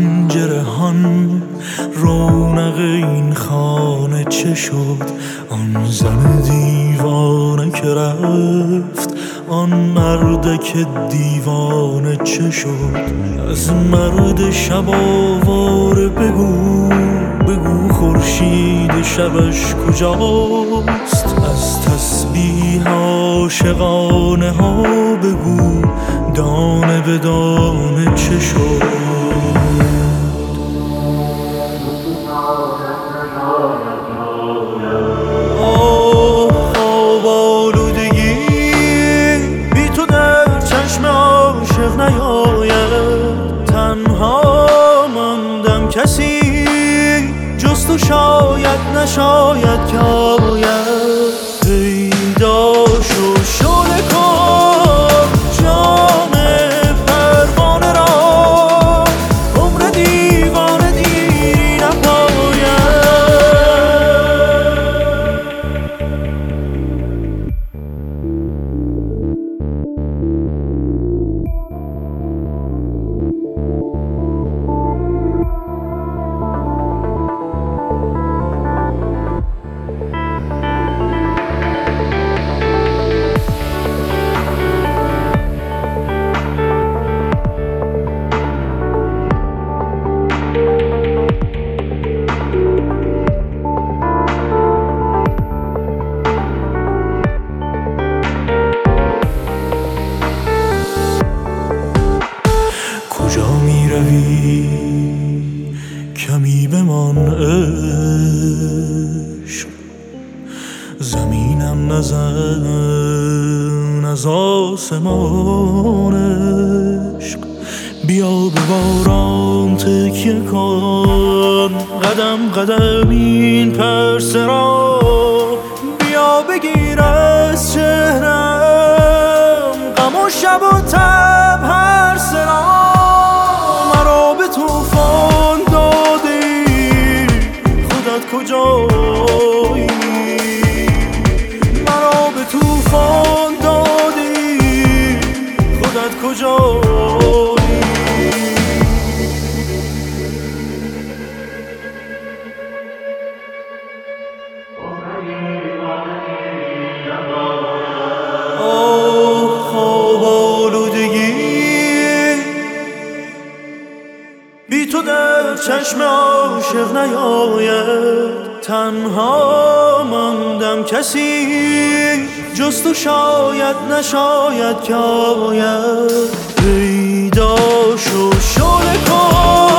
پنجرهان رونق این خانه چه شد؟ آن زن دیوانه که رفت، آن مرد که دیوانه چه شد؟ از مرد شب آواره بگو، بگو خورشید شبش کجاست؟ از تسبیح عاشقانه ها بگو، دانه به دانه چه شد؟ خواب آلودگی بی تو در چشم عاشق نیاید. تنها ماندم کسی جز تو شاید نشاید که آید. پیدا شو شعله کن جام پروانه را، عمر دیوانه دیری نپاید. کجا می روی کمی بمان عشق؟ زمینم نزن از آسمان عشق. بیا به باران تکیه کن، قدم قدم این پرسه را. بیا بگیر از چهرم غم و شب و تب هر سرا. مرا به طوفان دادی خودت کجایی؟ مرا به طوفان دادی خودت کجایی؟ خواب آلودگی بی تو در چشم عاشق نیاید. تنها ماندم کسی جز تو شاید نشاید که آید. پیدا شو شعله کن